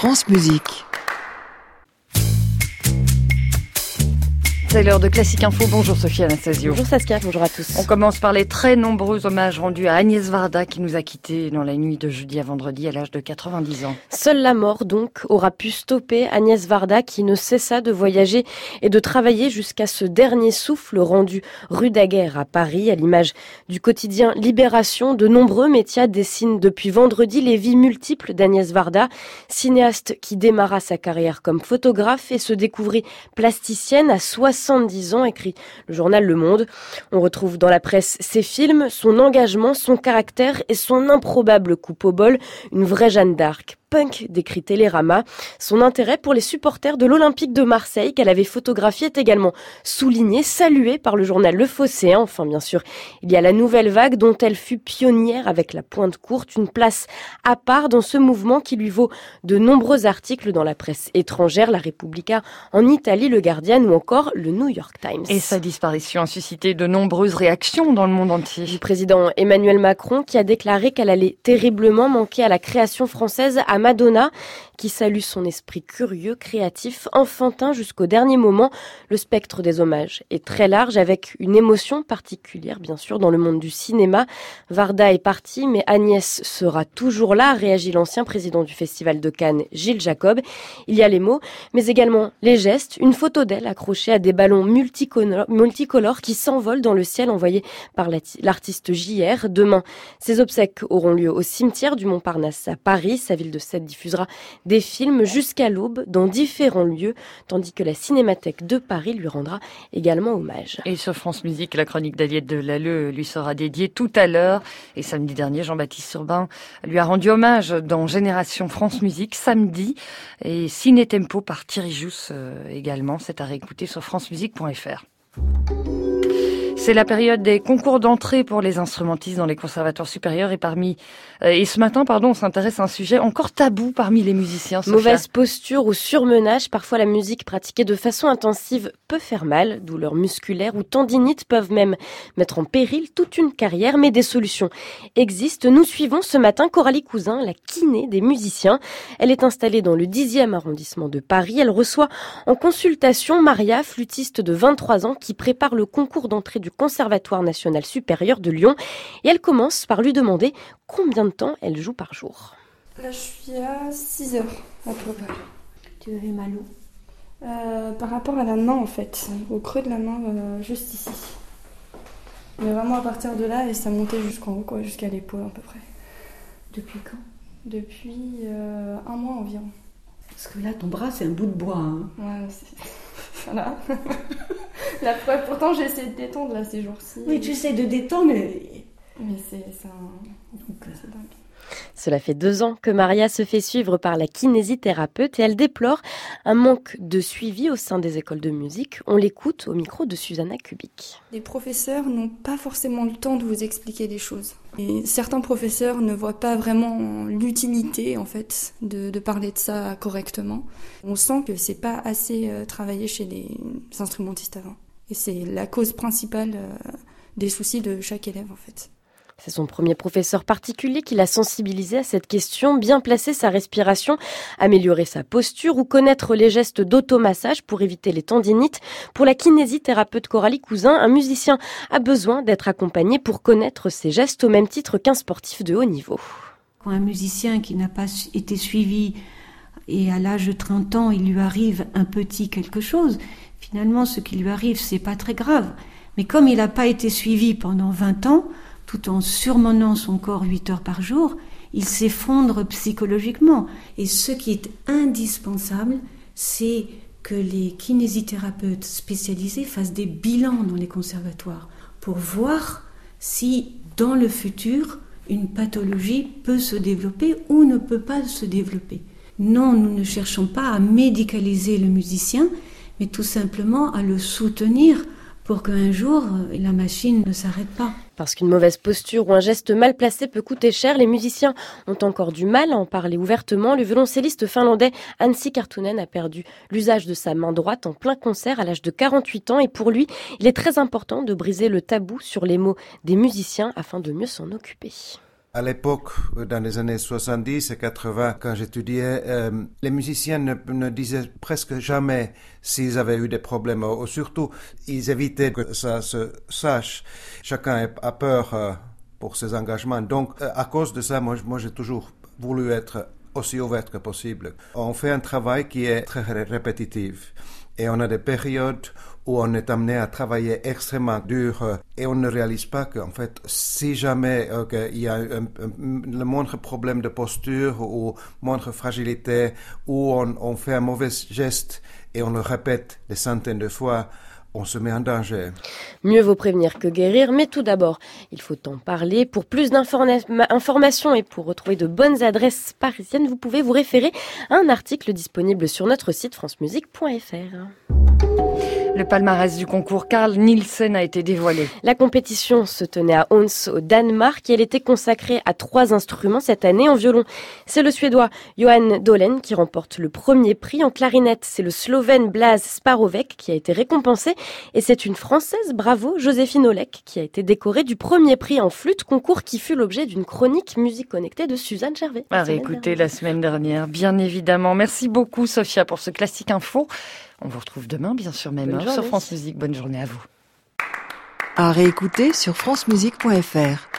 France Musique. C'est l'heure de Classique Info. Bonjour Sophie Anastasio. Bonjour Saskia, bonjour à tous. On commence par les très nombreux hommages rendus à Agnès Varda qui nous a quittés dans la nuit de jeudi à vendredi à l'âge de 90 ans. Seule la mort donc aura pu stopper Agnès Varda qui ne cessa de voyager et de travailler jusqu'à ce dernier souffle rendu rue Daguerre à Paris. À l'image du quotidien Libération, de nombreux médias dessinent depuis vendredi les vies multiples d'Agnès Varda, cinéaste qui démarra sa carrière comme photographe et se découvrit plasticienne à 70 ans, écrit le journal Le Monde. On retrouve dans la presse ses films, son engagement, son caractère et son improbable coupe au bol, une vraie Jeanne d'Arc. Punk, décrit Télérama. Son intérêt pour les supporters de l'Olympique de Marseille qu'elle avait photographié est également souligné, salué par le journal Le Phocéen. Enfin, bien sûr, il y a la nouvelle vague dont elle fut pionnière avec la pointe courte, une place à part dans ce mouvement qui lui vaut de nombreux articles dans la presse étrangère, La Repubblica en Italie, Le Guardian ou encore le New York Times. Et sa disparition a suscité de nombreuses réactions dans le monde entier. Du président Emmanuel Macron qui a déclaré qu'elle allait terriblement manquer à la création française, à Madonna, qui salue son esprit curieux, créatif, enfantin jusqu'au dernier moment. Le spectre des hommages est très large, avec une émotion particulière, bien sûr, dans le monde du cinéma. Varda est partie, mais Agnès sera toujours là, réagit l'ancien président du Festival de Cannes, Gilles Jacob. Il y a les mots, mais également les gestes. Une photo d'elle accrochée à des ballons multicolores qui s'envolent dans le ciel, envoyés par l'artiste JR. Demain, ses obsèques auront lieu au cimetière du Montparnasse à Paris. Sa ville de Sète diffusera des films jusqu'à l'aube dans différents lieux, tandis que la Cinémathèque de Paris lui rendra également hommage. Et sur France Musique, la chronique d'Aliette Delalleux lui sera dédiée tout à l'heure. Et samedi dernier, Jean-Baptiste Surbin lui a rendu hommage dans Génération France Musique samedi. Et Ciné Tempo par Thierry Jousse également. C'est à réécouter sur francemusique.fr. C'est la période des concours d'entrée pour les instrumentistes dans les conservatoires supérieurs et ce matin, on s'intéresse à un sujet encore tabou parmi les musiciens. Sophia. Mauvaise posture ou surmenage, parfois la musique pratiquée de façon intensive peut faire mal, douleurs musculaires ou tendinites peuvent même mettre en péril toute une carrière, mais des solutions existent. Nous suivons ce matin Coralie Cousin, la kiné des musiciens. Elle est installée dans le 10e arrondissement de Paris. Elle reçoit en consultation Maria, flûtiste de 23 ans, qui prépare le concours d'entrée du Conservatoire national supérieur de Lyon. Et elle commence par lui demander combien de temps elle joue par jour. Là, je suis à 6 heures à peu près. Tu avais mal où Par rapport à la main, en fait, au creux de la main, juste ici. Mais vraiment à partir de là, et ça montait jusqu'en haut, jusqu'à l'épaule à peu près. Depuis quand Depuis un mois environ. Parce que là, ton bras, c'est un bout de bois. Hein. Ouais, voilà. La preuve, pourtant j'ai essayé de détendre là ces jours-ci. Oui, tu essaies de détendre, mais c'est dingue. Cela fait 2 ans que Maria se fait suivre par la kinésithérapeute et elle déplore un manque de suivi au sein des écoles de musique. On l'écoute au micro de Susanna Kubik. Les professeurs n'ont pas forcément le temps de vous expliquer les choses. Et certains professeurs ne voient pas vraiment l'utilité en fait de parler de ça correctement. On sent que c'est pas assez travaillé chez les instrumentistes avant. Et c'est la cause principale des soucis de chaque élève en fait. C'est son premier professeur particulier qui l'a sensibilisé à cette question, bien placer sa respiration, améliorer sa posture ou connaître les gestes d'automassage pour éviter les tendinites. Pour la kinésithérapeute Coralie Cousin, un musicien a besoin d'être accompagné pour connaître ses gestes au même titre qu'un sportif de haut niveau. Quand un musicien qui n'a pas été suivi et à l'âge de 30 ans, il lui arrive un petit quelque chose, finalement ce qui lui arrive, c'est pas très grave. Mais comme il n'a pas été suivi pendant 20 ans, tout en surmenant son corps 8 heures par jour, il s'effondre psychologiquement. Et ce qui est indispensable, c'est que les kinésithérapeutes spécialisés fassent des bilans dans les conservatoires pour voir si, dans le futur, une pathologie peut se développer ou ne peut pas se développer. Non, nous ne cherchons pas à médicaliser le musicien, mais tout simplement à le soutenir pour qu'un jour, la machine ne s'arrête pas. Parce qu'une mauvaise posture ou un geste mal placé peut coûter cher, les musiciens ont encore du mal à en parler ouvertement. Le violoncelliste finlandais Anssi Kartunen a perdu l'usage de sa main droite en plein concert à l'âge de 48 ans. Et pour lui, il est très important de briser le tabou sur les mots des musiciens afin de mieux s'en occuper. À l'époque, dans les années 70 et 80, quand j'étudiais, les musiciens ne disaient presque jamais s'ils avaient eu des problèmes, ou surtout, ils évitaient que ça se sache. Chacun a peur pour ses engagements. Donc, à cause de ça, moi j'ai toujours voulu être aussi ouvert que possible. On fait un travail qui est très répétitif. Et on a des périodes où on est amené à travailler extrêmement dur et on ne réalise pas qu'en fait, si jamais il y a le moindre problème de posture ou moindre fragilité, ou on fait un mauvais geste et on le répète des centaines de fois, on se met en danger. Mieux vaut prévenir que guérir, mais tout d'abord, il faut en parler. Pour plus d'informations et pour retrouver de bonnes adresses parisiennes, vous pouvez vous référer à un article disponible sur notre site francemusique.fr. Le palmarès du concours Carl Nielsen a été dévoilé. La compétition se tenait à Odense au Danemark et elle était consacrée à 3 instruments cette année en violon. C'est le Suédois Johan Dolen qui remporte le premier prix. En clarinette, c'est le Slovène Blaž Sparovek qui a été récompensé. Et c'est une Française, bravo, Joséphine Olek, qui a été décorée du premier prix en flûte, concours qui fut l'objet d'une chronique musique connectée de Suzanne Gervais. Écoutez, la semaine dernière, bien évidemment. Merci beaucoup Sophia pour ce classique info. On vous retrouve demain, bien sûr, même heure sur France Musique. Bonne journée à vous. À réécouter sur francemusique.fr.